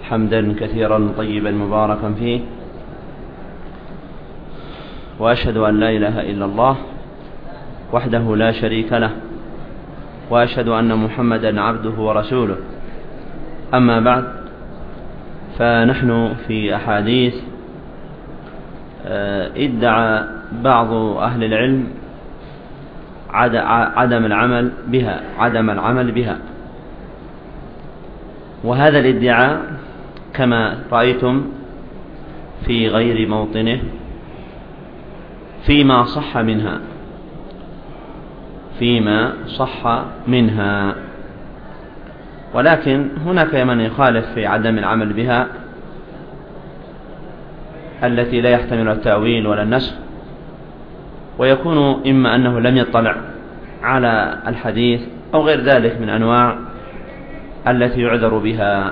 حمدا كثيرا طيبا مباركا فيه، وأشهد أن لا إله إلا الله وحده لا شريك له، وأشهد أن محمدا عبده ورسوله. أما بعد، فنحن في أحاديث ادعى بعض أهل العلم عدم العمل بها، وهذا الادعاء كما رأيتم في غير موطنه فيما صح منها، ولكن هناك من يخالف في عدم العمل بها التي لا يحتمل التأويل ولا النسخ، ويكون إما أنه لم يطلع على الحديث أو غير ذلك من أنواع التي يعذر بها.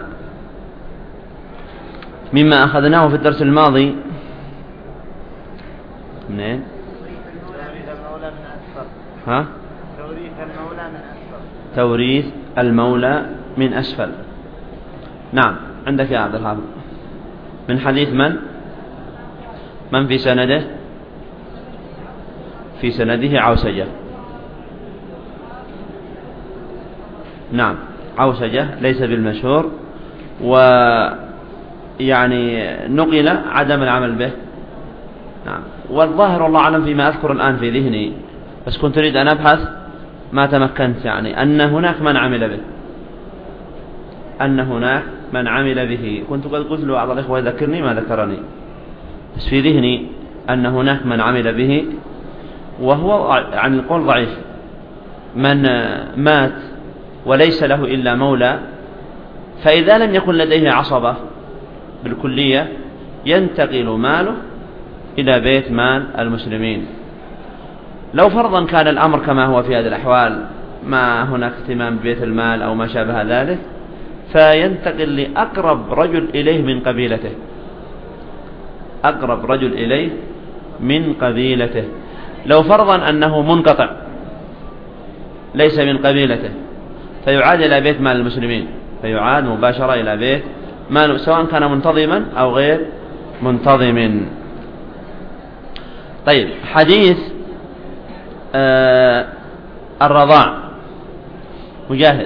مما أخذناه في الدرس الماضي منين؟ توريث المولى من أسفل. نعم، عندك يا عبد الحافظ. من حديث من في سنده؟ في سنده عوسجة. نعم، عوسجة ليس بالمشهور، ويعني نقل عدم العمل به. نعم، والظاهر الله أعلم فيما أذكر الآن في ذهني، بس كنت أريد أن أبحث ما تمكنت، يعني أن هناك من عمل به، كنت قد قلت له بعض الإخوة يذكرني ما ذكرني، بس في ذهني أن هناك من عمل به، وهو عن القول ضعيف. من مات وليس له إلا مولى، فإذا لم يكن لديه عصبة بالكلية ينتقل ماله إلى بيت مال المسلمين. لو فرضا كان الأمر كما هو في هذه الأحوال، ما هناك اهتمام ببيت المال أو ما شابه ذلك، فينتقل لأقرب رجل إليه من قبيلته. لو فرضا أنه منقطع ليس من قبيلته، فيعاد إلى بيت مال المسلمين، فيعاد مباشرة إلى بيت مال، سواء كان منتظما أو غير منتظم. طيب، حديث الرضاع. مجاهد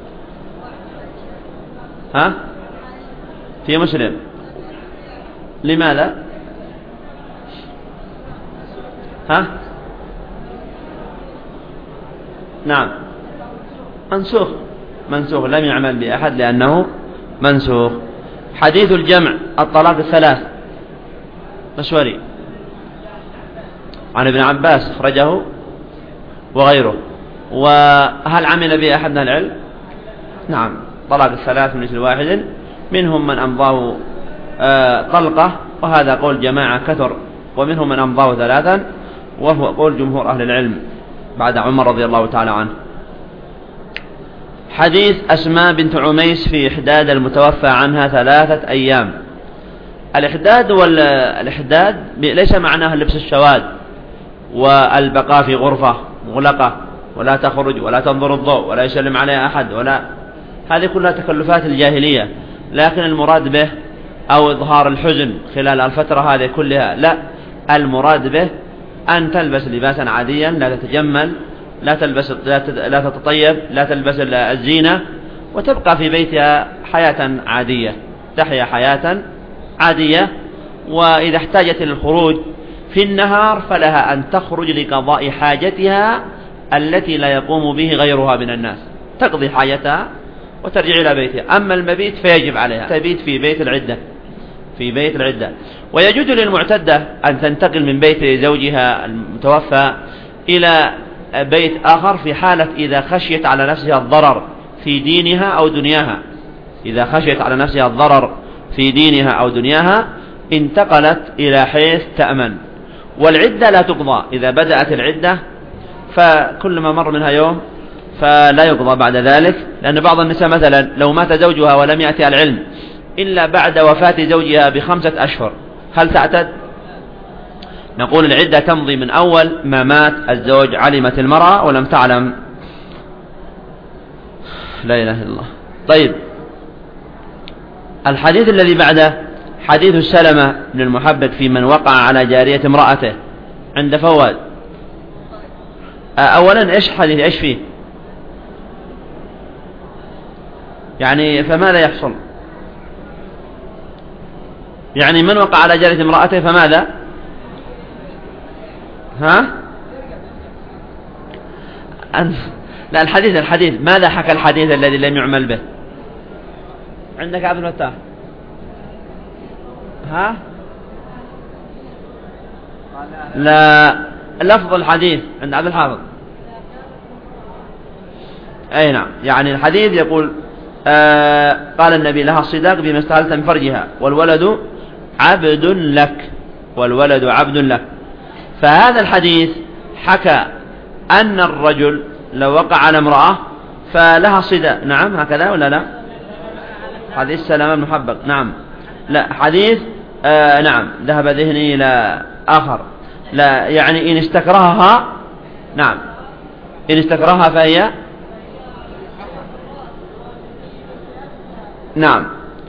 في مسلم. لماذا؟ نعم، منسوخ لم يعمل بأحد لأنه منسوخ. حديث الجمع، الطلاق الثلاث، مشوري عن ابن عباس أخرجه وغيره. وهل عمل به أحد من العلم؟ نعم، طلاق الثلاث من مثل واحد، منهم من أمضاه طلقة، وهذا قول جماعة كثر، ومنهم من أمضاه ثلاثا، وهو قول جمهور أهل العلم بعد عمر رضي الله تعالى عنه. حديث أسماء بنت عميس في إحداد المتوفى عنها 3 أيام. الإحداد ليس معناه لبس الشواد والبقاء في غرفة مغلقة ولا تخرج ولا تنظر الضوء ولا يسلم عليها أحد، ولا هذه كلها تكلفات الجاهلية، لكن المراد به أو إظهار الحزن خلال الفترة هذه كلها، لا، المراد به أن تلبس لباسا عاديا، لا تتجمل، لا تتطيب، لا تلبس الزينة، وتبقى في بيتها حياة عادية، تحيا حياة عادية. وإذا احتاجت للخروج في النهار فلها أن تخرج لقضاء حاجتها التي لا يقوم به غيرها من الناس، تقضي حاجتها وترجع إلى بيتها. أما المبيت فيجب عليها تبيت في بيت العدة. ويجوز للمعتدة أن تنتقل من بيت زوجها المتوفى إلى بيت آخر في حالة إذا خشيت على نفسها الضرر في دينها أو دنياها. إذا خشيت على نفسها الضرر في دينها أو دنياها انتقلت إلى حيث تأمن. والعدة لا تقضى، إذا بدأت العدة فكل ما مر منها يوم فلا يقضى بعد ذلك، لأن بعض النساء مثلا لو مات زوجها ولم يأتي العلم إلا بعد وفاة زوجها ب5 أشهر، هل تعتد؟ نقول العدة تمضي من أول ما مات الزوج، علمت المرأة ولم تعلم. لا إله إلا الله. طيب، الحديث الذي بعده حديث سلمة بن المحبب في من وقع على جارية امرأته عند فواد. أولا إيش حديث إيش فيه يعني فماذا يحصل؟ يعني من وقع على جارية امرأته فماذا؟ ها؟ لا الحديث ماذا حكى الحديث الذي لم يعمل به؟ عندك عبد الفتاح؟ ها؟ لا لفظ الحديث عند عبد الحافظ. أي نعم، يعني الحديث يقول قال النبي لها الصداق بما استهلت من فرجها والولد عبد لك، والولد عبد لك. فهذا الحديث حكى أن الرجل لو وقع على امرأة فلها صداق. نعم هكذا ولا لا؟ حديث سلام المحبب. نعم لا حديث نعم ذهب ذهني إلى آخر. لا يعني إن استكرهها، نعم إن استكرهها فهي نعم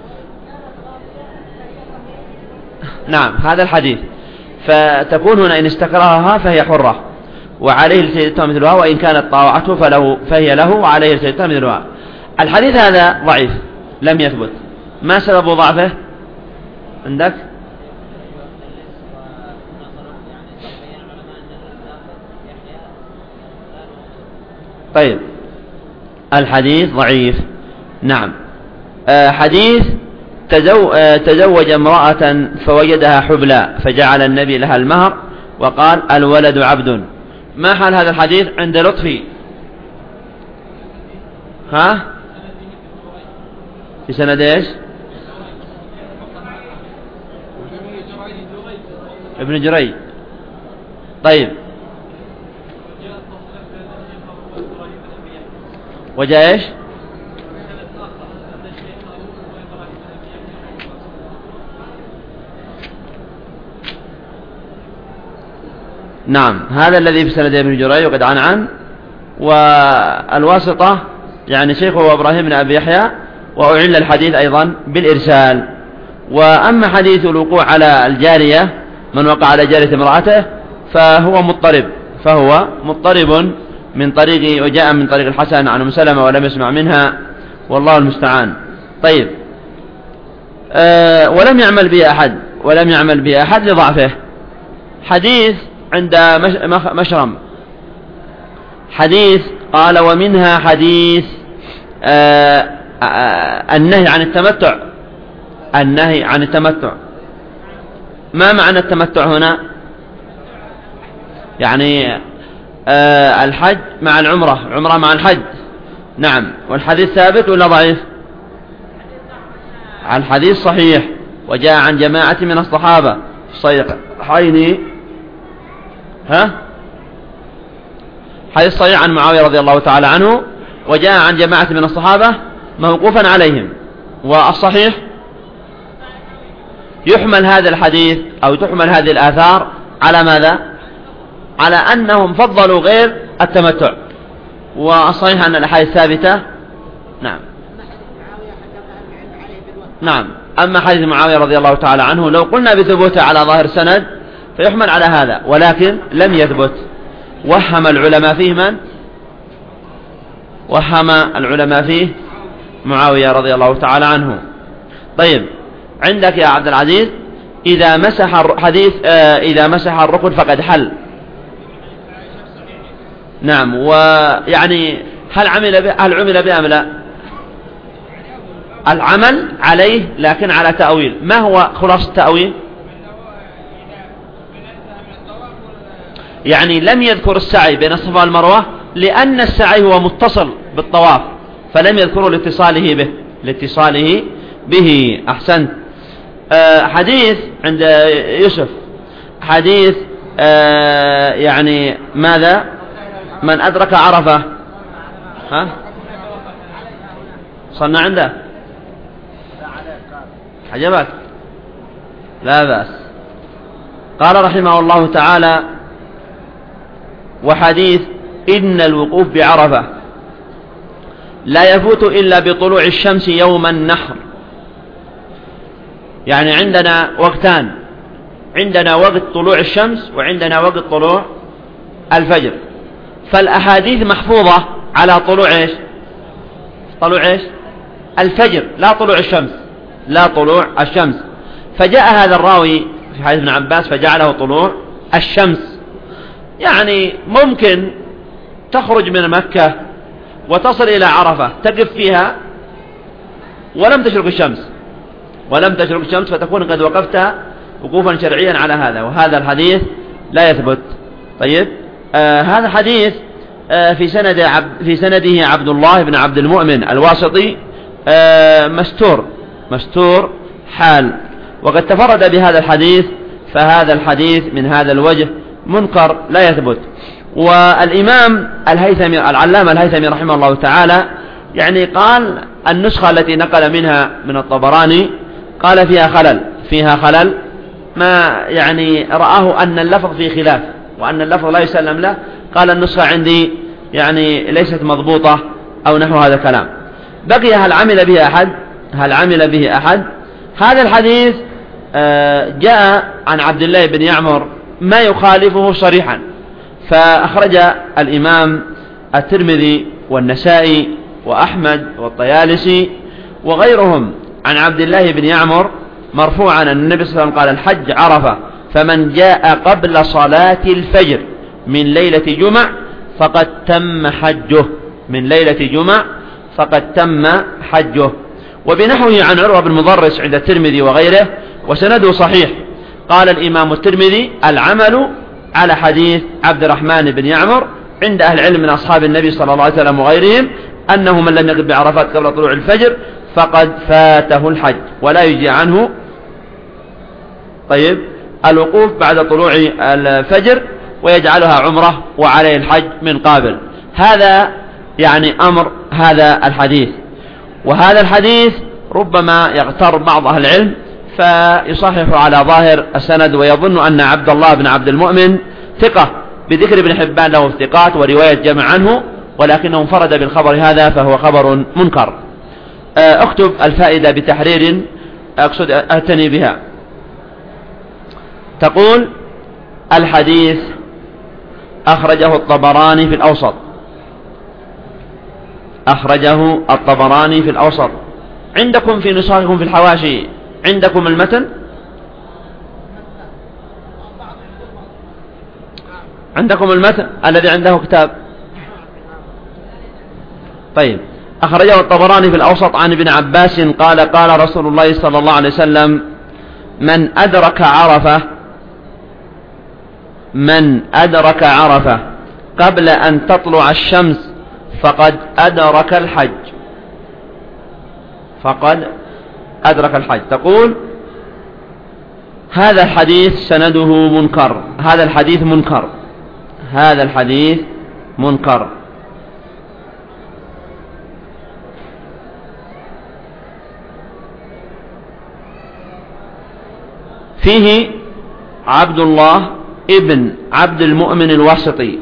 نعم هذا الحديث. فتكون هنا إن استكرهها فهي حرة وعليه لسيدتها مثلها، وإن كانت طاوعته فهي له وعليه لسيدتها مثلها. الحديث هذا ضعيف لم يثبت. ما سبب ضعفه عندك؟ طيب الحديث ضعيف. نعم حديث تزوج امرأة فوجدها حبلى فجعل النبي لها المهر وقال الولد عبد. ما حال هذا الحديث عند لطفي؟ ها؟ في سند ايش؟ ابن جريج. طيب وجاء ايش؟ نعم هذا الذي في سند ابن جريج وقد عنعن. والواسطة يعني شيخه إبراهيم بن أبي يحيى، وأعل الحديث أيضا بالإرسال. وأما حديث الوقوع على الجارية من وقع على جارية امرأته فهو مضطرب من طريق، وجاء من طريق الحسن عن أم سلمة ولم يسمع منها، والله المستعان. طيب ولم يعمل به أحد لضعفه. حديث عند مشرم حديث قال ومنها حديث النهي عن التمتع. ما معنى التمتع هنا؟ يعني الحج مع العمرة، عمرة مع الحج. نعم. والحديث ثابت ولا ضعيف؟ الحديث صحيح وجاء عن جماعة من الصحابة صحيحين. حديث صحيح عن معاوية رضي الله تعالى عنه، وجاء عن جماعة من الصحابة موقوفا عليهم. والصحيح يحمل هذا الحديث أو تحمل هذه الآثار على ماذا؟ على أنهم فضلوا غير التمتع. والصحيح أن الأحاديث ثابتة. نعم. أما حديث معاوية رضي الله تعالى عنه لو قلنا بثبوته على ظاهر السند فيحمل على هذا، ولكن لم يثبت. وهم العلماء فيه معاوية رضي الله تعالى عنه. طيب عندك يا عبد العزيز إذا مسح الركن فقد حل. نعم. ويعني هل عمل به أم لا؟ العمل عليه لكن على تأويل. ما هو خلاص التأويل؟ يعني لم يذكر السعي بين الصفا والمروة لأن السعي هو متصل بالطواف، فلم يذكره لاتصاله به. أحسنت. حديث عند يوسف حديث يعني ماذا؟ من أدرك عرفة صلنا عنده حجبك لا بأس. قال رحمه الله تعالى وحديث إن الوقوف بعرفة لا يفوت إلا بطلوع الشمس يوم النحر، يعني عندنا وقتان، عندنا وقت طلوع الشمس وعندنا وقت طلوع الفجر. فالأحاديث محفوظة على طلوع إيش؟ طلوع إيش؟ الفجر، لا طلوع الشمس، لا طلوع الشمس. فجاء هذا الراوي في حديث ابن عباس فجعله طلوع الشمس. يعني ممكن تخرج من مكة وتصل إلى عرفة تقف فيها ولم تشرق الشمس، ولم تشرق الشمس، فتكون قد وقفت وقوفا شرعيا على هذا، وهذا الحديث لا يثبت. طيب، هذا الحديث في سنده عبد الله بن عبد المؤمن الواسطي مستور حال، وقد تفرد بهذا الحديث، فهذا الحديث من هذا الوجه منكر لا يثبت. والإمام الهيثمي العلامة الهيثمي رحمه الله تعالى يعني قال النسخة التي نقل منها من الطبراني قال فيها خلل ما يعني رآه أن اللفظ فيه خلاف وأن اللفظ لا يسلم له. قال النسخة عندي يعني ليست مضبوطة أو نحو هذا الكلام. بقي هل عمل به أحد؟ هذا الحديث جاء عن عبد الله بن يعمر ما يخالفه صريحا، فأخرج الإمام الترمذي والنسائي وأحمد والطيالسي وغيرهم عن عبد الله بن يعمر مرفوعا أن النبي صلى الله عليه وسلم قال الحج عرفة، فمن جاء قبل صلاة الفجر من ليلة جمع فقد تم حجه، من ليلة جمع فقد تم حجه. وبنحوه عن عروة بن مضرس عند الترمذي وغيره وسنده صحيح. قال الإمام الترمذي العمل على حديث عبد الرحمن بن يعمر عند أهل العلم من أصحاب النبي صلى الله عليه وسلم وغيرهم أنه من لم يقف بعرفات قبل طلوع الفجر فقد فاته الحج ولا يجي عنه طيب الوقوف بعد طلوع الفجر ويجعلها عمرة وعليه الحج من قابل. هذا يعني أمر هذا الحديث. وهذا الحديث ربما يغتر بعض أهل العلم فيصحح على ظاهر السند ويظن أن عبد الله بن عبد المؤمن ثقة بذكر ابن حبان له الثقات ورواية جمع عنه، ولكنه انفرد بالخبر هذا فهو خبر منكر. اكتب الفائدة بتحرير أقصد أهتني بها. تقول الحديث أخرجه الطبراني في الأوسط، أخرجه الطبراني في الأوسط. عندكم في نسخكم في الحواشي عندكم المتن؟ عندكم المتن الذي عنده كتاب؟ طيب، أخرجه الطبراني في الأوسط عن ابن عباس قال قال رسول الله صلى الله عليه وسلم من أدرك عرفة قبل أن تطلع الشمس فقد أدرك الحج، فقد أدرك الحج. تقول هذا الحديث سنده منكر، هذا الحديث منكر، هذا الحديث منكر. فيه عبد الله ابن عبد المؤمن الواسطي،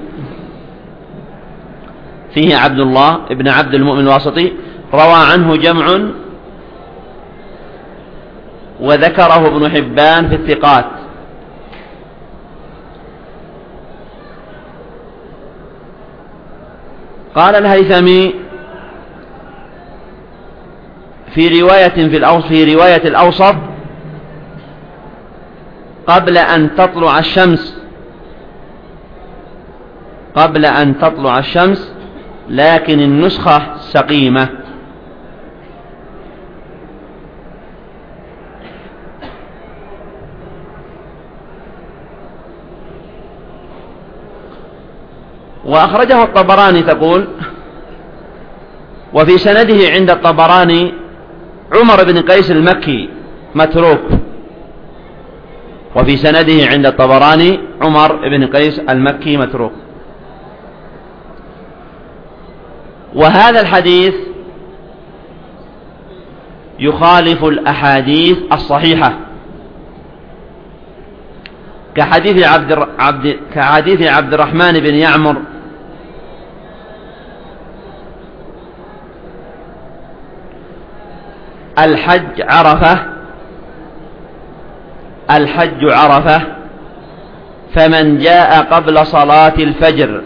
فيه عبد الله ابن عبد المؤمن الواسطي روى عنه جمع وذكره ابن حبان في الثقات. قال الهيثمي في رواية الأوسط قبل أن تطلع الشمس، قبل أن تطلع الشمس، لكن النسخة سقيمة. وأخرجه الطبراني. تقول وفي سنده عند الطبراني عمر بن قيس المكي متروك، وفي سنده عند الطبراني عمر بن قيس المكي متروك. وهذا الحديث يخالف الأحاديث الصحيحة كحديث عبد الرحمن بن يعمر الحج عرفة الحج عرفة، فمن جاء قبل صلاة الفجر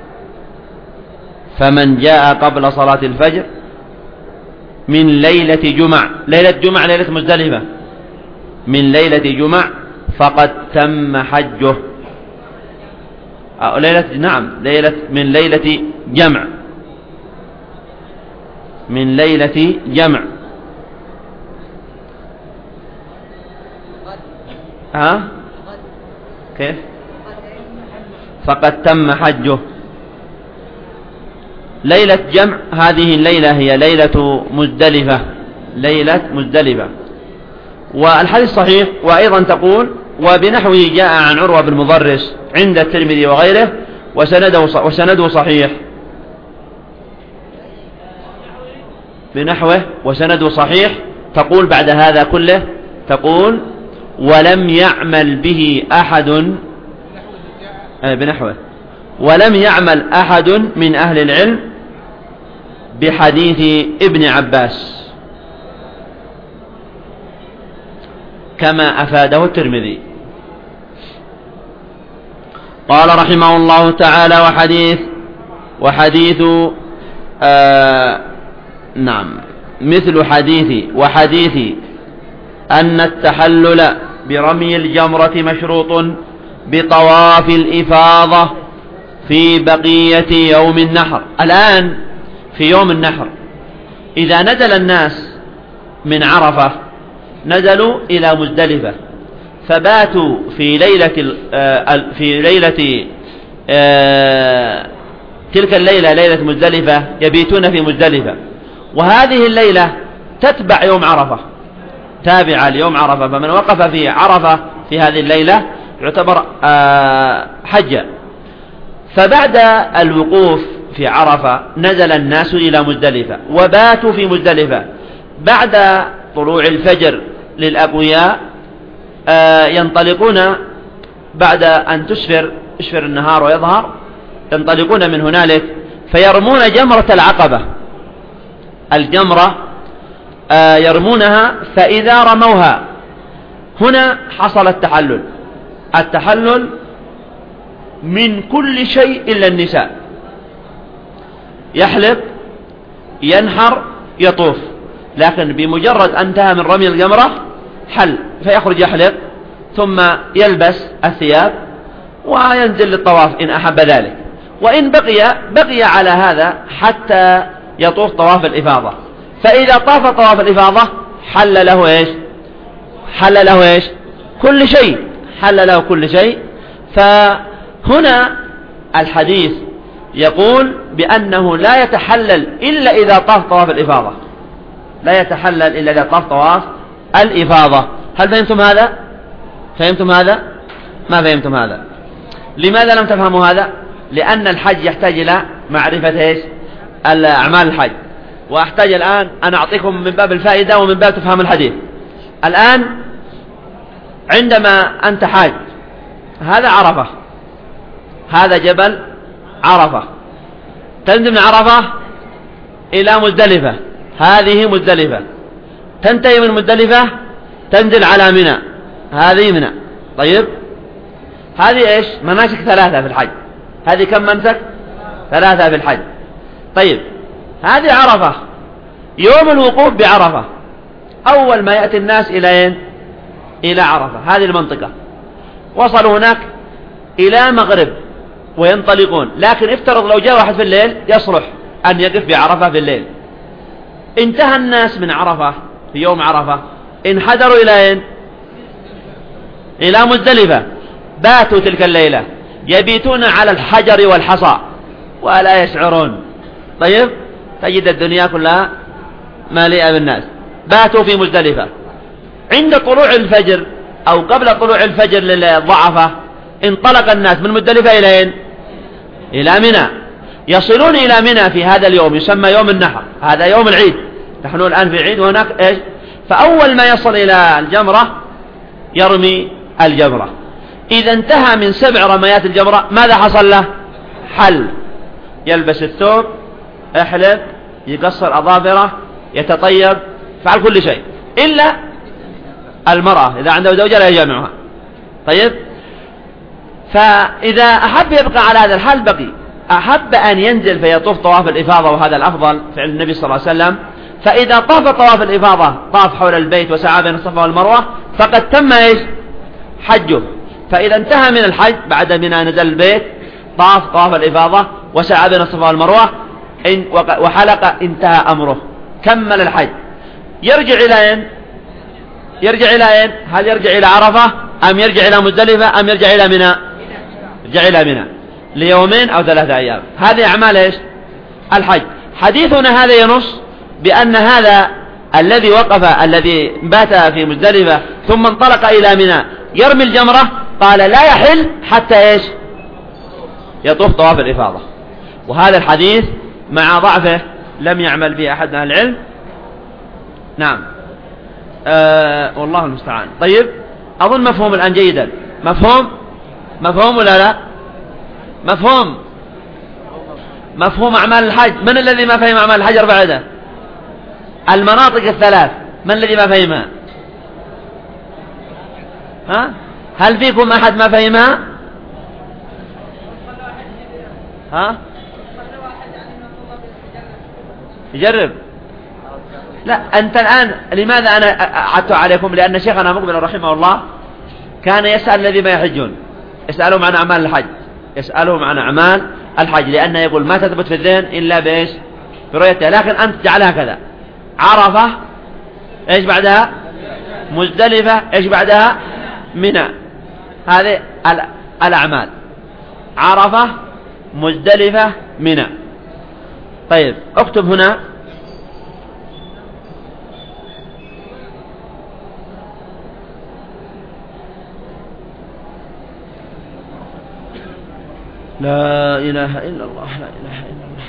من ليلة جمع، ليلة مزدلفة، من ليلة جمع فقد تم حجه. من ليلة جمع، من ليلة جمع. كيف؟ فقد تم حجه. ليلة جمع هذه الليلة هي ليلة مزدلفة. والحديث صحيح. وأيضا تقول وبنحوه جاء عن عروة بن مضرس عند الترمذي وغيره وسنده صحيح. بنحوه وسنده صحيح. تقول بعد هذا كله، تقول ولم يعمل به أحد، بنحوه ولم يعمل أحد من أهل العلم بحديث ابن عباس كما أفاده الترمذي. قال رحمه الله تعالى وحديث مثل حديث أن التحلل برمي الجمرة مشروط بطواف الإفاضة في بقية يوم النحر. الآن في يوم النحر إذا نزل الناس من عرفة نزلوا إلى مزدلفة، فباتوا في ليلة تلك الليلة، ليلة مزدلفة، يبيتون في مزدلفة، وهذه الليلة تتبع يوم عرفة، تابعة ليوم عرفة، فمن وقف في عرفة في هذه الليلة يعتبر حجة. فبعد الوقوف في عرفة نزل الناس إلى مزدلفة وباتوا في مزدلفة. بعد طلوع الفجر للأقوياء ينطلقون بعد أن يشفر النهار ويظهر، ينطلقون من هنالك فيرمون جمرة العقبة. الجمرة يرمونها، فإذا رموها هنا حصل التحلل من كل شيء إلا النساء، يحلق، ينحر، يطوف، لكن بمجرد أن انتهى من رمي الجمرة حل، فيخرج يحلق ثم يلبس الثياب وينزل للطواف إن أحب ذلك، وإن بقي على هذا حتى يطوف طواف الإفاضة. فإذا طاف طواف الإفاضة حل له إيش؟ كل شيء، حل له كل شيء. فهنا الحديث يقول بأنه لا يتحلل إلا إذا طاف طواف الإفاضة، لا يتحلل إلا إذا طاف طواف الإفاضة. هل فهمتم هذا؟ ما فهمتم هذا. لماذا لم تفهموا هذا؟ لأن الحج يحتاج إلى معرفة إيش؟ الأعمال الحج. وأحتاج الآن أن أعطيكم من باب الفائدة ومن باب تفهم الحديث. الآن عندما أنت حاج، هذا عرفة، هذا جبل عرفة، تنزل من عرفة إلى مزدلفة، هذه مزدلفة، تنتهي من مزدلفة تنزل على منى، هذه منى. طيب هذه إيش؟ مناسك 3 في الحج. هذه كم منسك؟ 3 في الحج. طيب هذه عرفة، يوم الوقوف بعرفة، أول ما يأتي الناس إلى عرفة، هذه المنطقة، وصلوا هناك إلى مغرب وينطلقون. لكن افترض لو جاء واحد في الليل يصلح أن يقف بعرفة في الليل. انتهى الناس من عرفة في يوم عرفة، انحدروا إلى مزدلفة، باتوا تلك الليلة، يبيتون على الحجر والحصى ولا يشعرون. طيب تجد الدنيا كلها مالئة بالناس. باتوا في مزدلفة، عند طلوع الفجر أو قبل طلوع الفجر للضعفة انطلق الناس من مزدلفة إلى منى. يصلون إلى منى في هذا اليوم يسمى يوم النحر، هذا يوم العيد، نحن الآن في عيد وهناك إيش؟ فأول ما يصل إلى الجمرة يرمي الجمرة. إذا انتهى من 7 رميات الجمرة ماذا حصل له؟ حل، يلبس الثوب، يحلق، يقصر أظافره، يتطيب، فعل كل شيء إلا المرأة إذا عنده زوجة لا يجامعها. طيب، فإذا أحب يبقى على هذا الحال بقي، أحب أن ينزل فيطوف طواف الإفاضة، وهذا الأفضل فعل النبي صلى الله عليه وسلم. فإذا طاف طواف الإفاضة، طاف حول البيت وسعى بين الصفا والمروة، فقد تم إيش؟ حجه. فإذا انتهى من الحج بعد منى نزل البيت، طاف طواف الإفاضة وسعى بين الصفا والمروة وحلق، انتهى أمره، كمل الحج. يرجع إلى أين؟ يرجع إلى أين؟ هل يرجع إلى عرفة أم يرجع إلى مزدلفة أم يرجع إلى منى؟ يرجع إلى منى ليومين أو 3 أيام. هذه أعمال إيش؟ الحج. حديثنا هذا ينص بأن هذا الذي وقف، الذي بات في مزدلفة ثم انطلق إلى منى يرمي الجمرة، قال لا يحل حتى إيش؟ يطوف طواف الإفاضة. وهذا الحديث مع ضعفه لم يعمل به أحد من أهل العلم. نعم، والله المستعان. طيب، أظن مفهوم الآن جيدا. مفهوم ولا لا؟ مفهوم أعمال الحج. من الذي ما فهم أعمال الحج؟ ارفع يده. المناطق الثلاث، من الذي ما فهمها؟ ها؟ هل فيكم أحد ما فهمها؟ ها؟ يجرب. لا، أنت الآن لماذا أنا أعدت عليكم؟ لأن شيخنا مقبل رحمه الله كان يسأل الذي ما يحجون، يسألهم عن أعمال الحج، يسألهم عن أعمال الحج، لأنه يقول ما تثبت في الذهن إلا بإيش؟ برؤيته. لكن أنت جعلها كذا: عرفة، إيش بعدها؟ مزدلفة، إيش بعدها؟ منى. هذه الأعمال: عرفة، مزدلفة، منى. طيب، اكتب هنا: لا إله إلا الله، لا إله إلا الله.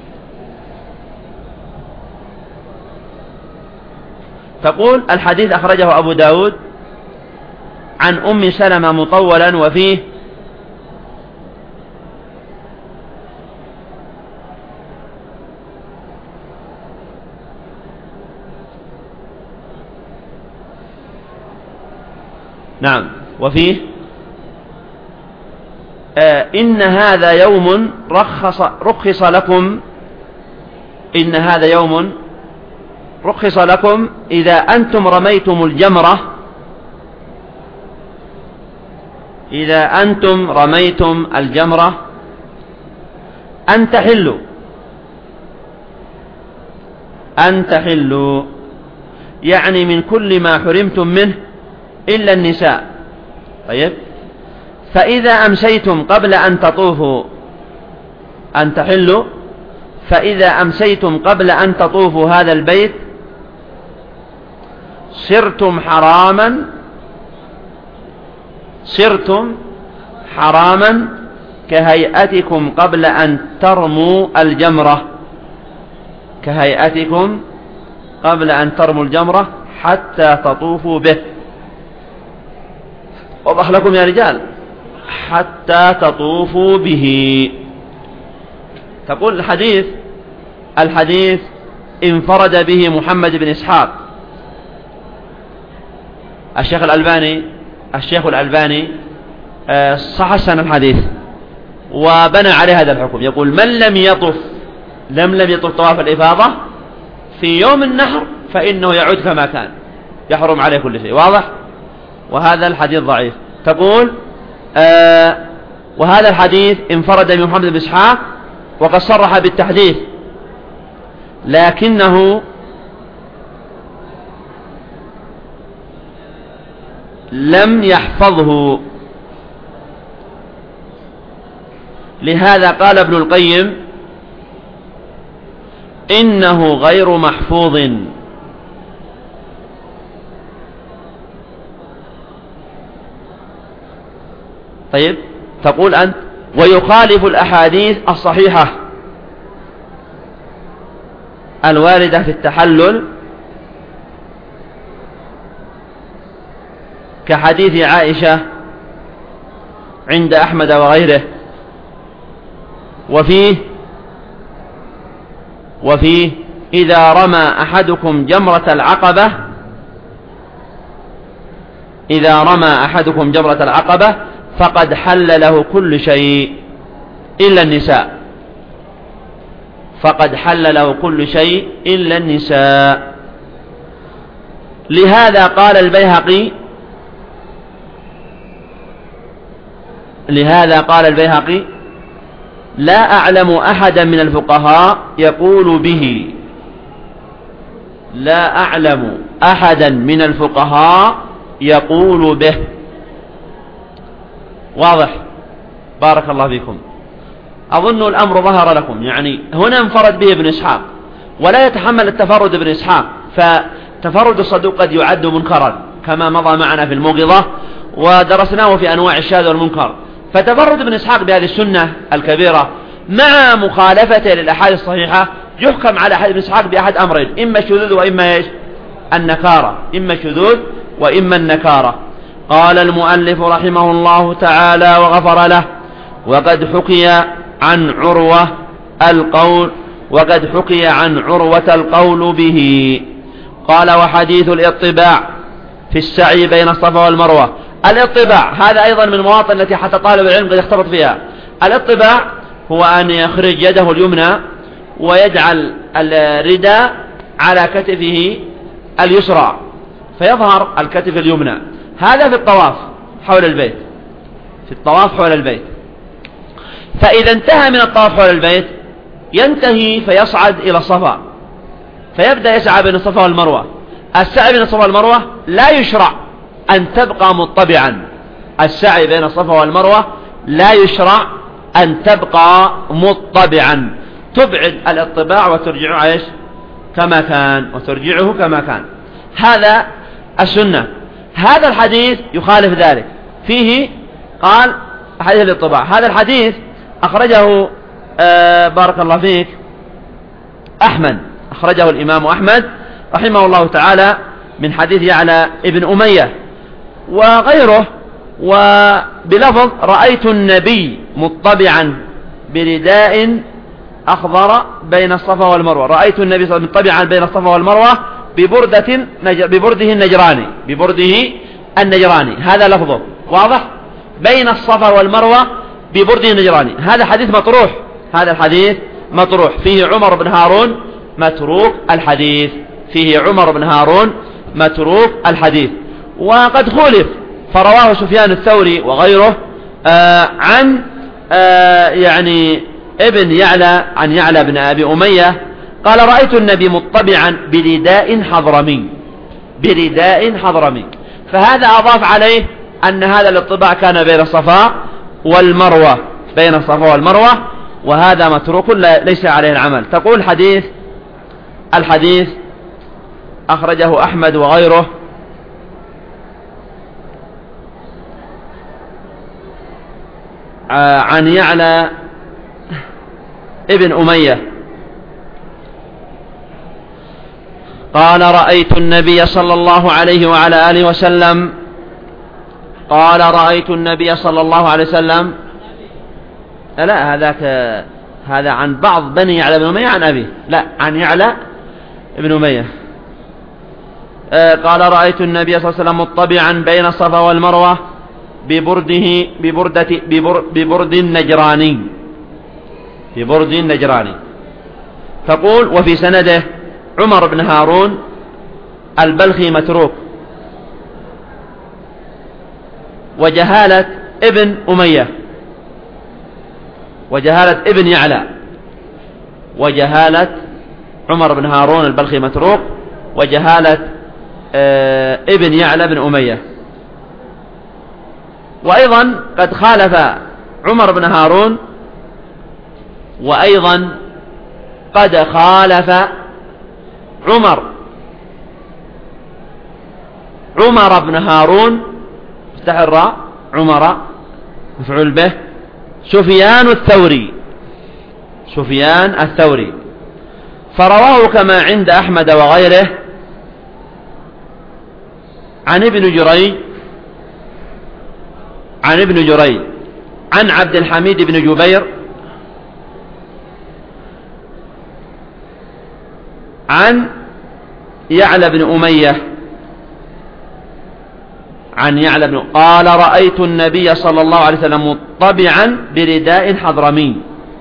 تقول: الحديث أخرجه أبو داود عن أم سلمة مطولا، وفيه نعم، وفيه إن هذا يوم رخص لكم، إن هذا يوم رخص لكم إذا أنتم رميتم الجمرة، إذا أنتم رميتم الجمرة أن تحلوا، يعني من كل ما حرمتم منه إلا النساء. طيب، فإذا أمسيتم قبل أن تطوفوا أن تحلوا، فإذا أمسيتم قبل أن تطوفوا هذا البيت صرتم حراما كهيئتكم قبل أن ترموا الجمرة، كهيئتكم قبل أن ترموا الجمرة حتى تطوفوا به. وضح لكم يا رجال، حتى تطوفوا به. تقول الحديث انفرد به محمد بن إسحاق. الشيخ الألباني صححن الحديث وبنى عليه هذا الحكم. يقول: من لم يطف طواف الإفاضة في يوم النحر فإنه يعود كما كان، يحرم عليه كل شيء. واضح؟ وهذا الحديث ضعيف. تقول: وهذا الحديث انفرد من محمد بن إسحاق وقد صرح بالتحديث، لكنه لم يحفظه. لهذا قال ابن القيم: إنه غير محفوظ. طيب، تقول أنت: ويخالف الأحاديث الصحيحة الواردة في التحلل كحديث عائشة عند أحمد وغيره، وفيه إذا رمى أحدكم جمرة العقبة إذا رمى أحدكم جمرة العقبة فقد حل له كل شيء إلا النساء، فقد حل له كل شيء إلا النساء. لهذا قال البيهقي لا أعلم أحدا من الفقهاء يقول به، لا أعلم أحدا من الفقهاء يقول به. واضح؟ بارك الله فيكم. أظن الأمر ظهر لكم. يعني هنا انفرد به ابن إسحاق ولا يتحمل التفرد ابن إسحاق، فتفرد الصدوق قد يعد منكرا كما مضى معنا في الموقظة ودرسناه في أنواع الشاذ والمنكر. فتفرد ابن إسحاق بهذه السنة الكبيرة مع مخالفته للأحاديث الصحيحة يحكم على ابن إسحاق بأحد أمرين: إما الشذوذ وإما النكارة، إما الشذوذ وإما النكارة. قال المؤلف رحمه الله تعالى وغفر له: وقد حكي عن عروة القول به. قال: وحديث الاطباع في السعي بين الصفا والمروة. الاطباع هذا أيضا من المواطن التي حتى طالب العلم قد يختلط فيها. الاطباع هو أن يخرج يده اليمنى ويجعل الرداء على كتفه اليسرى فيظهر الكتف اليمنى. هذا في الطواف حول البيت. فإذا انتهى من الطواف حول البيت ينتهي فيصعد إلى الصفا فيبدأ يسعى بين الصفا والمروة. السعي بين الصفا والمروة لا يشرع أن تبقى مطبعا. السعي بين الصفا والمروة لا يشرع أن تبقى مطبعا، تبعد الاطباع وترجعه كما كان. هذا السنة. هذا الحديث يخالف ذلك، فيه قال حديث الاطباع. هذا الحديث أخرجه بارك الله فيك أخرجه الإمام أحمد رحمه الله تعالى من حديث يعلى ابن أمية وغيره، وبلفظ: رأيت النبي مطبعا برداء أخضر بين الصفا والمروة. رأيت النبي صلى الله عليه وسلم مطبعا بين الصفا والمروة ببرده النجراني. هذا لفظه واضح: بين الصفا والمروة ببرده النجراني. هذا حديث مطروح، فيه عمر بن هارون متروك الحديث، وقد خولف فرواه سفيان الثوري وغيره عن يعني ابن يعلى عن يعلى بن أبي أمية قال: رأيت النبي مطبعا برداء حضرمي. فهذا أضاف عليه أن هذا الاطباع كان بين الصفا والمروة، وهذا متروك ليس عليه العمل. تقول الحديث أخرجه أحمد وغيره عن يعلى ابن أمية قال: رأيت النبي صلى الله عليه وعلى آله وسلم لا، هذا عن بعض بني يعلى بن أمية عن أبيه، لا، عن يعلى ابن أمية. قال: رأيت النبي صلى الله عليه وسلم مطبعا بين الصفا والمروة ببرد النجراني. تقول: وفي سنده عمر بن هارون البلخي متروك، وجهالة ابن أمية، وجهالة ابن يعلى، وجهالة عمر بن هارون البلخي متروك، وجهالة ابن يعلى بن أمية. وأيضا قد خالف عمر بن هارون، وأيضا قد خالف عمر بن هارون افتح الراء عمر مفعول به سفيان الثوري، فرواه كما عند أحمد وغيره عن ابن جريج عن عبد الحميد بن جبير عن يعلى بن أمية عن يعلى بن قال رأيت النبي صلى الله عليه وسلم مطبعا برداء حضرمي،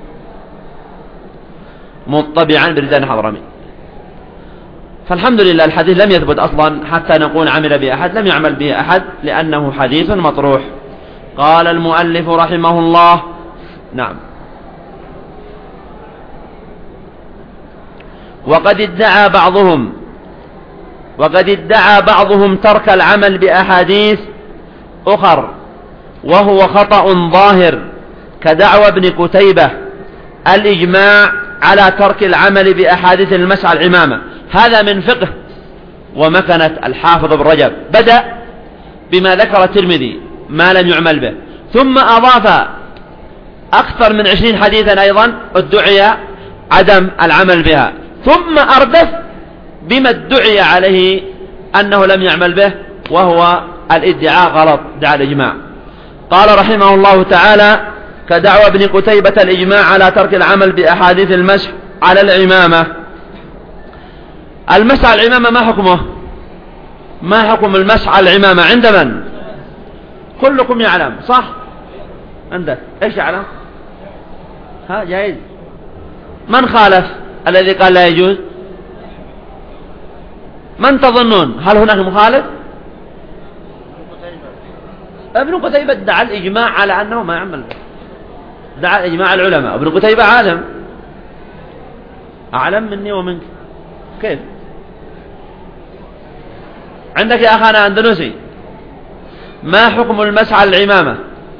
مطبعا برداء حضرمي. فالحمد لله الحديث لم يثبت أصلا حتى نقول عمل به أحد، لم يعمل به أحد لأنه حديث مطروح. قال المؤلف رحمه الله: نعم. وقد ادعى بعضهم ترك العمل بأحاديث أخر وهو خطأ ظاهر، كدعوى ابن قتيبة الإجماع على ترك العمل بأحاديث المسح على العمامة. هذا من فقه ومكنة الحافظ ابن رجب، بدأ بما ذكر الترمذي ما لم يعمل به، ثم أضاف أكثر من 20 حديثا أيضا ادعي عدم العمل بها، ثم أردف بما ادعي عليه أنه لم يعمل به وهو الادعاء غلط، ادعاء الإجماع. قال رحمه الله تعالى: كدعوى ابن قتيبة الإجماع على ترك العمل بأحاديث المسح على العمامة. المسح على العمامة ما حكمه؟ ما حكم المسح على العمامة عند من؟ كلكم يعلم صح؟ عندك ايش يعلم؟ ها جايز. من خالف الذي قال لا يجوز؟ من تظنون؟ هل هناك مخالف؟ ابن قتيبة ادعى الإجماع على أنه ما يعمل به، ادعى الإجماع العلماء. ابن قتيبة عالم أعلم مني ومنك، كيف؟ عندك يا أخانا أندلسي، ما حكم المسح على العمامة؟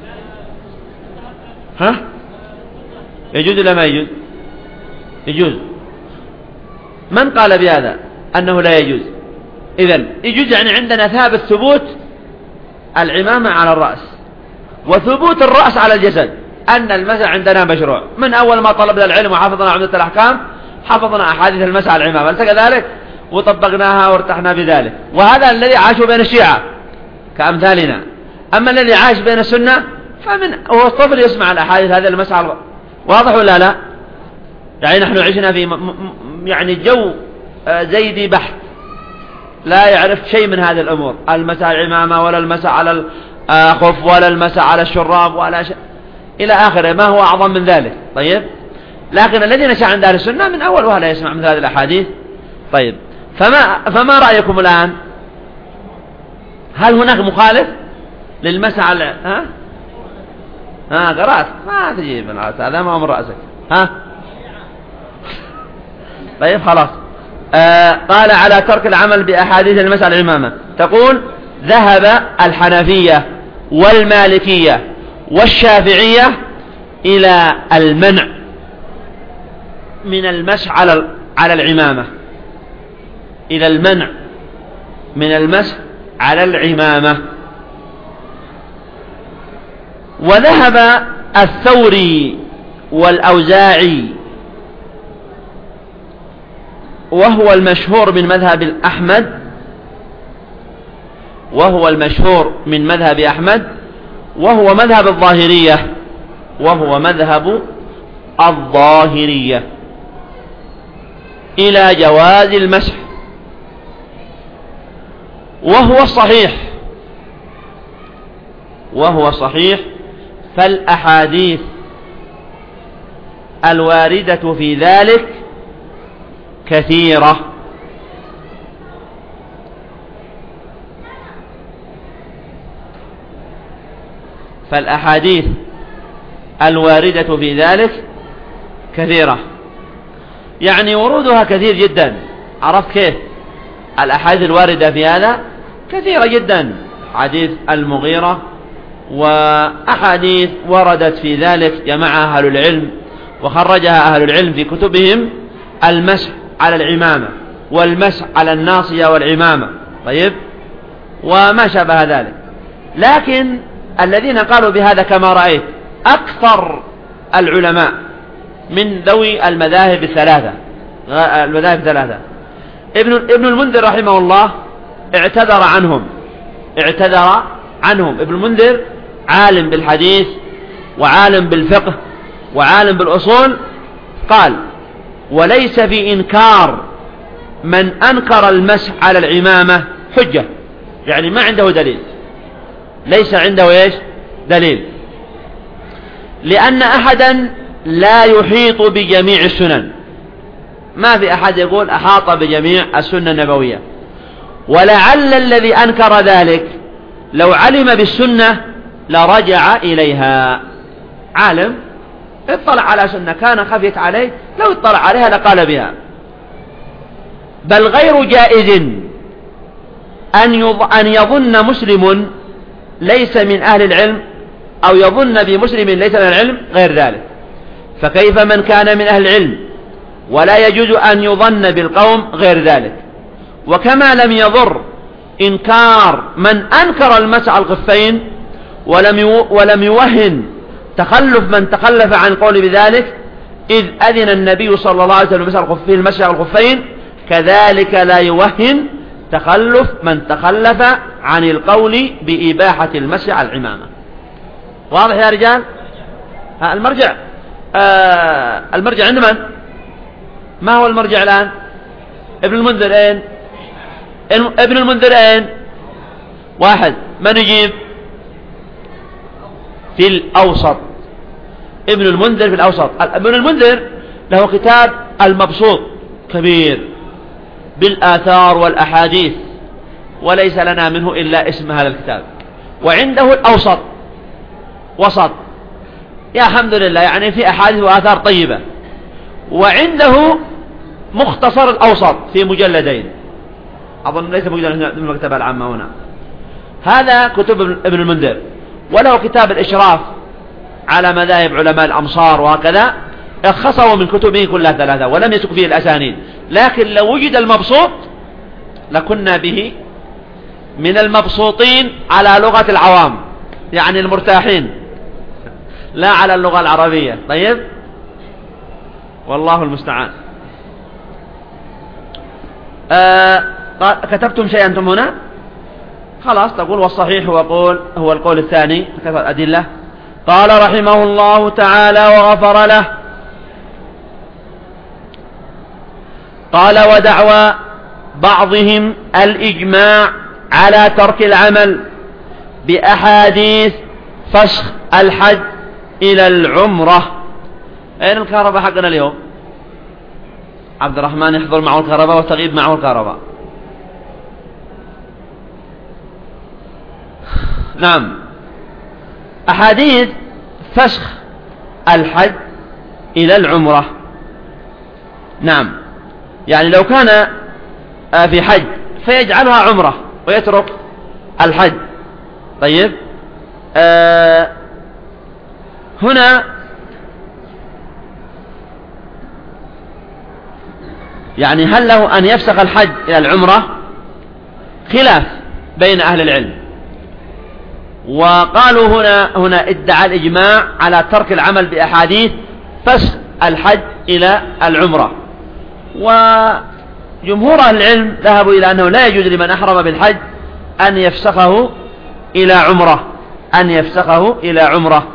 ها؟ يجوز ولا ما يجوز؟ يجوز. من قال بهذا أنه لا يجوز؟ إذن يجوز يعني عندنا ثابت ثبوت العمامة على الرأس وثبوت الرأس على الجسد، أن المسح عندنا مشروع. من أول ما طلبنا العلم وحفظنا عمدة الأحكام حفظنا أحاديث المسح على العمامة، أليس كذلك؟ وطبقناها وارتحنا بذلك. وهذا الذي عاشوا بين الشيعة كأمثالنا. أما الذي عاش بين السنة فمن هو الطفل يسمع الأحاديث هذه المسح. واضح ولا لا؟ يعني نحن عشنا في يعني جو زيدي بحت، لا يعرف شيء من هذه الأمور، المسح على العمامة ولا المسح على الخف ولا المسح على الشراب ولا شيء إلى آخره، ما هو أعظم من ذلك. طيب، لكن الذي نشأ عند أهل السنة من أول وهلا يسمع مثل هذه الأحاديث. طيب، فما رأيكم الآن؟ هل هناك مخالف للمسح على قرأت؟ ما تجيب من رأسك، هذا ما من رأسك. طيب خلاص. قال على ترك العمل بأحاديث المسح على العمامة. تقول: ذهب الحنفية والمالكية والشافعية إلى المنع من المسح على العمامة، إلى المنع من المسح على العمامة. وذهب الثوري والأوزاعي وهو المشهور من مذهب أحمد، وهو مذهب الظاهرية، إلى جواز المسح، وهو صحيح. فالأحاديث الواردة في ذلك كثيرة. يعني ورودها كثير جدا. عرفت كيف؟ الأحاديث الواردة في هذا كثيرة جدا، حديث المغيرة وأحاديث وردت في ذلك جمعها أهل العلم وخرجها أهل العلم في كتبهم، المسح على العمامة والمسح على الناصية والعمامة. طيب، وما شابه ذلك. لكن الذين قالوا بهذا كما رأيت أكثر العلماء من ذوي المذاهب الثلاثة. ابن المنذر رحمه الله اعتذر عنهم. ابن المنذر عالم بالحديث وعالم بالفقه وعالم بالأصول، قال: وليس في إنكار من أنكر المسح على العمامة حجة، يعني ما عنده دليل. ليس عنده إيش دليل، لأن أحدا لا يحيط بجميع السنن، ما في أحد يقول أحاط بجميع السنة النبوية. ولعل الذي أنكر ذلك لو علم بالسنة لرجع إليها. عالم اطلع على سنة كان خفيت عليه، لو اطلع عليها لقال بها. بل غير جائز أن يظن مسلم ليس من أهل العلم أو يظن بمسلم ليس من العلم غير ذلك. فكيف من كان من أهل العلم ولا يجوز أن يظن بالقوم غير ذلك؟ وكما لم يضر إنكار من أنكر المسح على الخفين ولم يوهن تخلف من تخلف عن القول بذلك، إذ أذن النبي صلى الله عليه وسلم في المسح على الخفين، كذلك لا يوهن تخلف من تخلف عن القول بإباحة المسح على العمامة. واضح يا رجال؟ المرجع المرجع عند من؟ ما هو المرجع الآن؟ ابن المنذر أين؟ ابن المنذر أين؟ واحد. من يجيب؟ في الأوسط. ابن المنذر في الأوسط. ابن المنذر له كتاب المبسوط كبير بالآثار والأحاديث، وليس لنا منه إلا اسم هذا الكتاب. وعنده الأوسط، وسط يا الحمد لله، يعني في أحاديث وآثار طيبة. وعنده مختصر الأوسط في مجلدين، أظن ليس مجلد من المكتبة العامة هنا. هذا كتب ابن المنذر. وله كتاب الإشراف على مذاهب علماء الأمصار وهكذا، اخصوا من كتبه كلها ثلاثة ولم يسك فيه الأسانيد. لكن لو وجد المبسوط لكنا به من المبسوطين على لغة العوام، يعني المرتاحين، لا على اللغة العربية. طيب، والله المستعان. كتبتم شيئا أنتم هنا؟ خلاص تقول والصحيح هو القول الثاني كثر الأدلة. قال رحمه الله تعالى وغفر له. قال ودعوى بعضهم الإجماع على ترك العمل بأحاديث فسخ الحج إلى العمرة. أين الكهرباء حقنا اليوم؟ عبد الرحمن يحضر معه الكهرباء وتغيب معه الكهرباء. نعم، أحاديث فسخ الحج إلى العمرة. نعم، يعني لو كان في حج فيجعلها عمرة ويترك الحج. طيب، هنا يعني هل له أن يفسخ الحج إلى العمرة؟ خلاف بين أهل العلم. وقالوا هنا ادعى الإجماع على ترك العمل بأحاديث فسخ الحج إلى العمرة. وجمهور أهل العلم ذهبوا إلى أنه لا يجوز لمن أحرم بالحج أن يفسخه إلى عمرة، أن يفسخه إلى عمرة.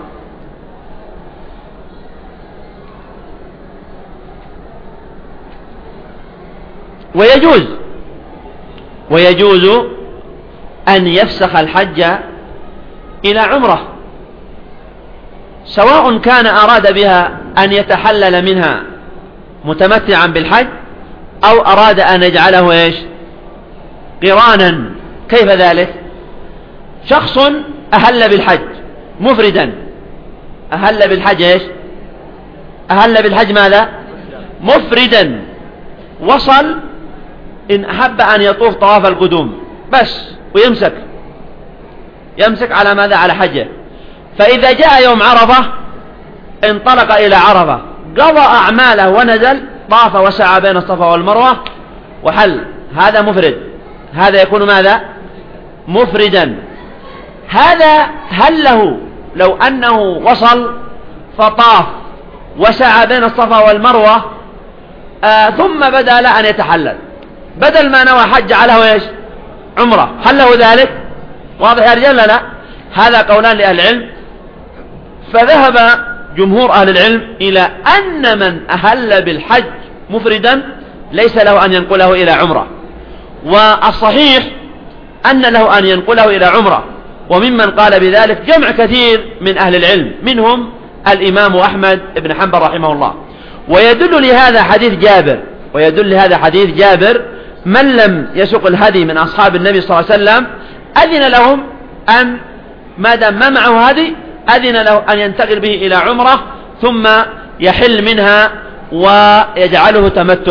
ويجوز أن يفسخ الحج إلى عمرة، سواء كان أراد بها أن يتحلل منها متمتعا بالحج أو أراد أن يجعله إيش؟ قرانا. كيف ذلك؟ شخص أهل بالحج مفردا، أهل بالحج إيش؟ أهل بالحج ماذا؟ مفردا. وصل إن أحب أن يطوف طواف القدوم بس ويمسك على ماذا؟ على حجه. فإذا جاء يوم عرفة انطلق إلى عرفة، قضى أعماله ونزل، طاف وسعى بين الصفا والمروة وحل. هذا مفرد، هذا يكون ماذا؟ مفردا. هذا هل له لو أنه وصل فطاف وسعى بين الصفا والمروة ثم بدأ له أن يتحلل، بدل ما نوى حج عليه إيش؟ عمرة، هل له ذلك؟ واضح يا رجال؟ لا. هذا قولان لأهل العلم. فذهب جمهور أهل العلم إلى أن من أهل بالحج مفردا ليس له أن ينقله إلى عمرة، والصحيح أن له أن ينقله إلى عمرة، وممن قال بذلك جمع كثير من أهل العلم، منهم الإمام أحمد بن حنبل رحمه الله. ويدل لهذا حديث جابر من لم يسق الهدي من أصحاب النبي صلى الله عليه وسلم أذن لهم أن ما دام ما معه هدي أذن له أن ينتقل به إلى عمرة ثم يحل منها ويجعله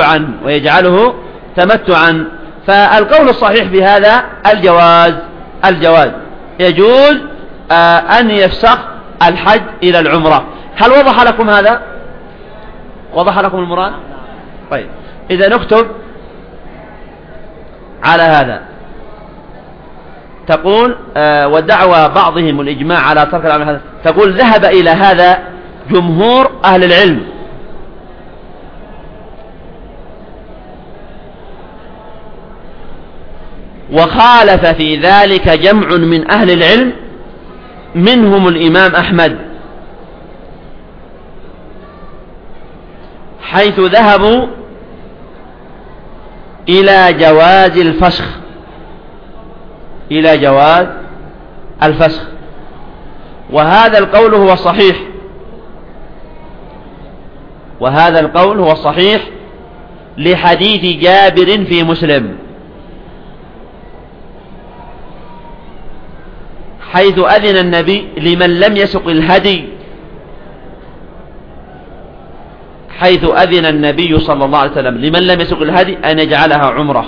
تمتعا. فالقول الصحيح بهذا الجواز يجوز أن يفسخ الحج إلى العمرة. هل وضح لكم هذا؟ وضح لكم المراد؟ طيب، إذا نكتب على هذا. تقول ودعوى بعضهم الإجماع على ترك العمل هذا، تقول ذهب إلى هذا جمهور أهل العلم، وخالف في ذلك جمع من أهل العلم منهم الإمام أحمد، حيث ذهبوا إلى جواز الفسخ، وهذا القول هو الصحيح لحديث جابر في مسلم، حيث أذن النبي لمن لم يسق الهدي، حيث أذن النبي صلى الله عليه وسلم لمن لم يسق الهدي أن يجعلها عمرة.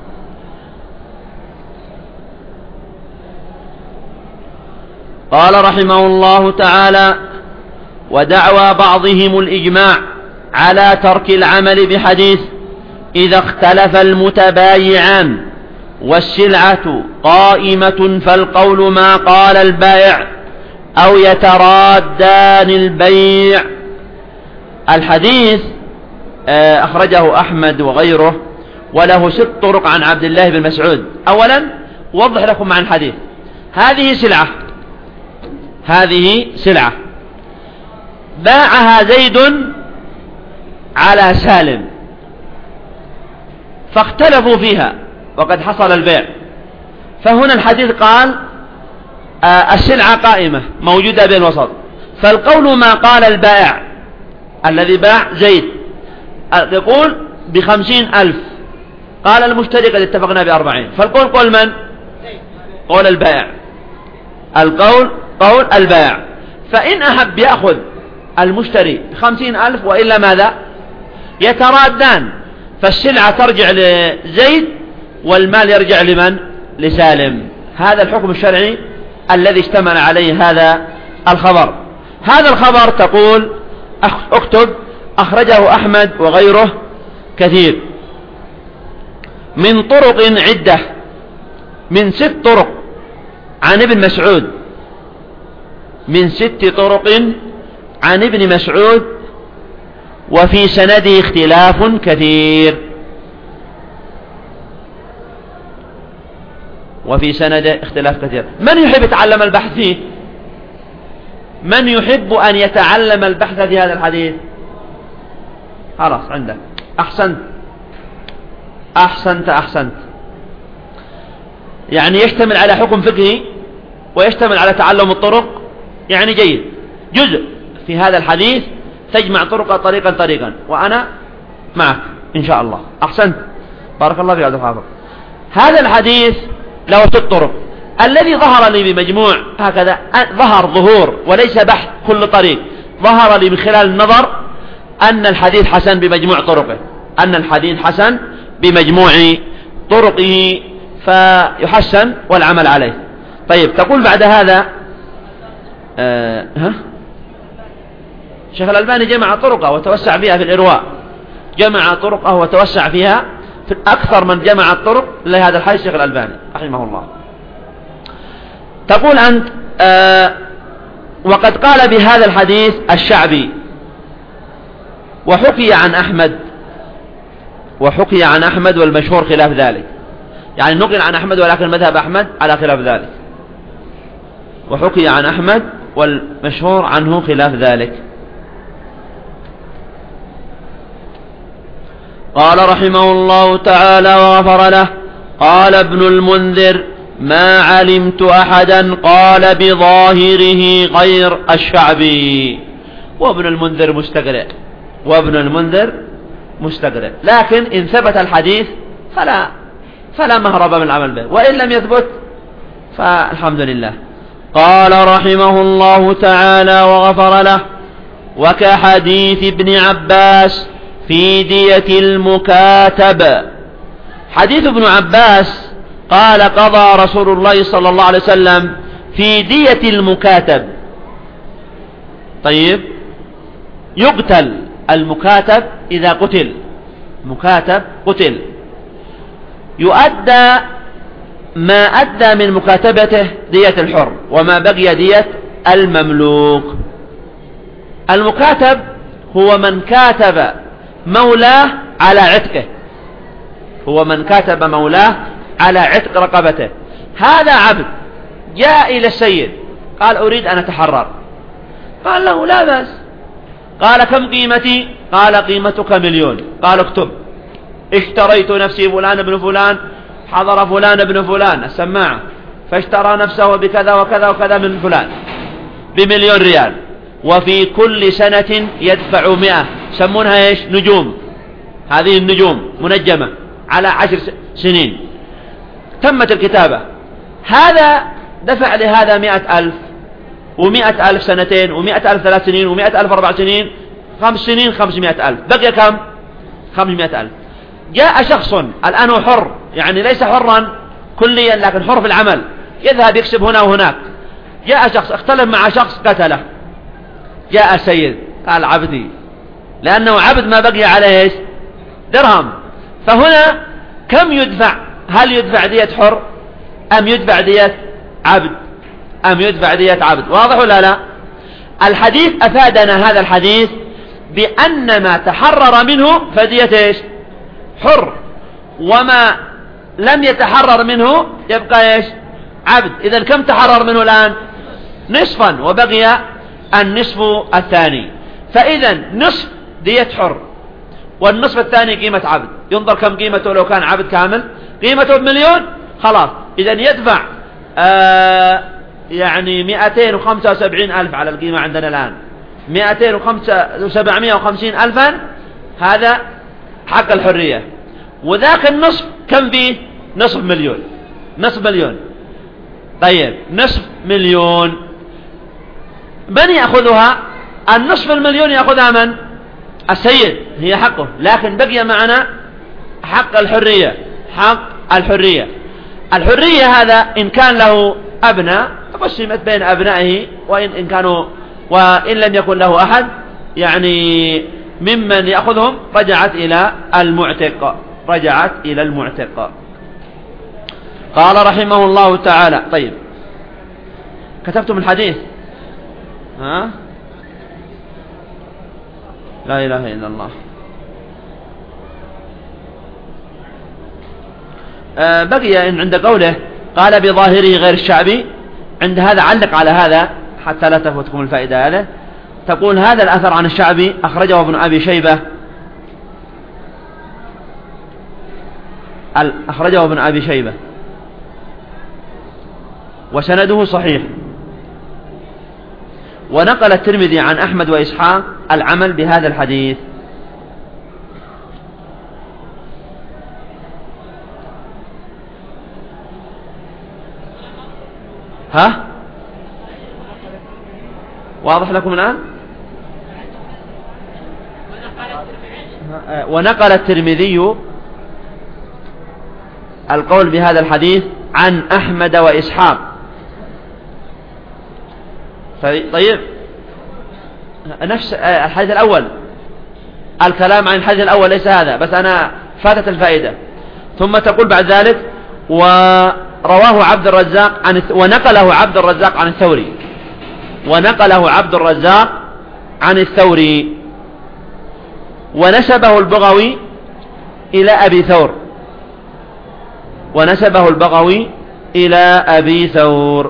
قال رحمه الله تعالى: ودعوى بعضهم الإجماع على ترك العمل بحديث إذا اختلف المتبايعان والسلعة قائمة فالقول ما قال البائع أو يترادان البيع. الحديث أخرجه أحمد وغيره، وله 6 طرق عن عبد الله بن مسعود. أولا وضح لكم عن الحديث: هذه سلعة باعها زيد على سالم، فاختلفوا فيها وقد حصل البيع. فهنا الحديث قال السلعة قائمة موجودة بين وسط، فالقول ما قال البائع الذي باع زيد، يقول ب50,000، قال المشتري قد اتفقنا ب40، فالقول قول من؟ قول البائع. القول قول البائع. فإن أحب يأخذ المشتري 50,000 وإلا ماذا؟ يترادان، فالسلعة ترجع لزيد والمال يرجع لمن؟ لسالم. هذا الحكم الشرعي الذي اشتمل عليه هذا الخبر. هذا الخبر تقول اكتب أخرجه أحمد وغيره كثير من طرق عدة، من 6 طرق عن ابن مسعود، من 6 طرق عن ابن مسعود، وفي سنده اختلاف كثير، من يحب يتعلم البحث فيه؟ من يحب أن يتعلم البحث في هذا الحديث؟ خلاص عندك. أحسنت. يعني يشتمل على حكم فقهي ويشتمل على تعلم الطرق، يعني جيد. جزء في هذا الحديث تجمع طريقا، وأنا معك إن شاء الله. أحسنت، بارك الله فيك عبد الحافظ. هذا الحديث له 6 طرق. الذي ظهر لي بمجموع هكذا ظهور وليس بحث كل طريق، ظهر لي من خلال النظر أن الحديث حسن بمجموع طرقه، فيحسن والعمل عليه. طيب، تقول بعد هذا شيخ الألباني جمع طرقه وتوسع فيها في الإرواء، جمع طرقه وتوسع فيها في أكثر من جمع الطرق لهذا الحديث شيخ الألباني رحمه الله. تقول أنت وقد قال بهذا الحديث الشعبي، وحكي عن أحمد والمشهور خلاف ذلك، يعني نقل عن أحمد ولكن مذهب أحمد على خلاف ذلك، وحكي عن أحمد والمشهور عنه خلاف ذلك. قال رحمه الله تعالى وغفر له: قال ابن المنذر ما علمت أحدا قال بظاهره غير الشعبي. وابن المنذر مستقرئ، لكن إن ثبت الحديث فلا مهرب من العمل به، وإن لم يثبت فالحمد لله. قال رحمه الله تعالى وغفر له: وكحديث ابن عباس في دية المكاتب. حديث ابن عباس قال: قضى رسول الله صلى الله عليه وسلم في دية المكاتب. طيب، يقتل المكاتب إذا قتل يؤدى ما أدى من مكاتبته دية الحر، وما بقي دية المملوك. المكاتب هو من كاتب مولاه على عتق رقبته. هذا عبد جاء إلى السيد قال: أريد أن أتحرر. قال له: لا بأس. قال: كم قيمتي؟ قال: قيمتك 1,000,000. قال: اكتب: اشتريت نفسي فلان بن فلان، حضر فلان بن فلان السماعة فاشترى نفسه بكذا وكذا وكذا من فلان ب1,000,000 ريال، وفي كل سنة يدفع 100. سمونها ايش؟ نجوم. هذه النجوم منجمة على 10 سنين. تمت الكتابة. هذا دفع لهذا 100,000، و100,000 سنتين، و100,000 3 سنين، و100,000 4 سنين، 5 سنين 500,000. بقي كم؟ 500,000. جاء شخص الآن هو حر، يعني ليس حرا كليا لكن حر في العمل، يذهب يكسب هنا وهناك. جاء شخص اختلف مع شخص قتله. جاء السيد قال: عبدي، لأنه عبد ما بقي عليه ايش؟ درهم. فهنا كم يدفع؟ هل يدفع دية حر أم يدفع دية عبد؟ واضح ولا لا؟ الحديث أفادنا هذا الحديث بأن ما تحرر منه فدية ايش؟ حر، وما لم يتحرر منه يبقى ايش؟ عبد. إذن كم تحرر منه الآن؟ نصفا، وبقي النصف الثاني. فإذا نصف دية حر، والنصف الثاني قيمة عبد. ينظر كم قيمته لو كان عبد كامل. قيمته 1,000,000 خلاص. إذن يدفع يعني 275,000 على القيمة عندنا الآن، 750,000. هذا حق الحرية. وذاك النصف كم فيه؟ نصف مليون. طيب، نصف مليون من يأخذها؟ النصف المليون يأخذها من؟ السيد، هي حقه. لكن بقي معنا حق الحرية. الحرية هذا إن كان له أبناء قسمت بين أبنائه، وإن لم يكن له أحد يعني ممن يأخذهم رجعت إلى المعتق. قال رحمه الله تعالى. طيب، كتبتم الحديث؟ ها؟ لا إله إلا الله. بقي إن عند قوله قال بظاهره غير الشعبي، عند هذا علق على هذا حتى لا تفوتكم الفائدة. هذا تقول: هذا الأثر عن الشعبي أخرجه ابن أبي شيبة، وسنده صحيح. ونقل الترمذي عن أحمد وإسحاق العمل بهذا الحديث. ها؟ واضح لكم الآن؟ ونقل الترمذي القول بهذا الحديث عن أحمد وإسحاق. طيب، نفس الحديث الأول، الكلام عن الحديث الأول ليس هذا، بس أنا فاتت الفائدة. ثم تقول بعد ذلك: ورواه عبد الرزاق ونقله عبد الرزاق عن الثوري، ونسبه البغوي إلى أبي ثور.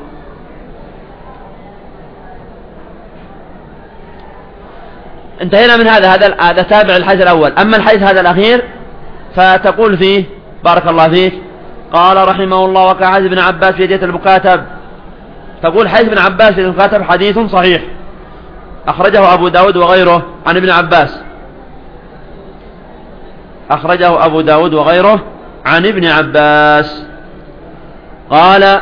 انتهينا من هذا تابع الحديث الأول. أما الحديث هذا الأخير فتقول فيه: بارك الله فيك، قال رحمه الله: وكحديث ابن عباس في دية المكاتب. تقول حديث ابن عباس في المكاتب حديث صحيح أخرجه أبو داود وغيره عن ابن عباس، أخرجه أبو داود وغيره عن ابن عباس. قال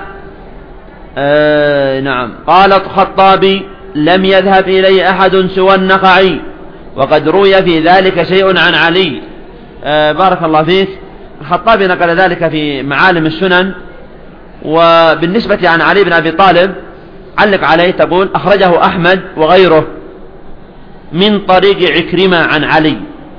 نعم. قال الخطابي: لم يذهب إليه أحد سوى النخعي، وقد روي في ذلك شيء عن علي. بارك الله فيك. الخطابي نقل ذلك في معالم السنن. وبالنسبة عن علي بن أبي طالب علق عليه تقول: أخرجه أحمد وغيره من طريق عكرمة عن علي.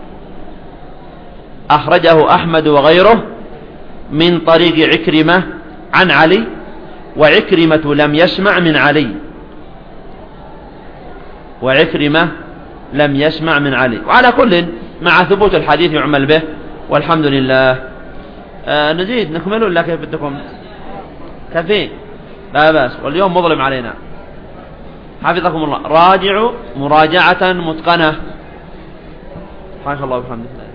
أخرجه أحمد وغيره من طريق عكرمة عن علي، وعكرمة لم يسمع من علي، وعكرمة لم يسمع من علي. وعلى كل مع ثبوت الحديث يعمل به والحمد لله. نزيد نكمل ولا كيف بدكم؟ كفي لا بأس، واليوم مظلم علينا. حفظكم الله. راجعوا مراجعة متقنة. سبحانك الله وبحمدك.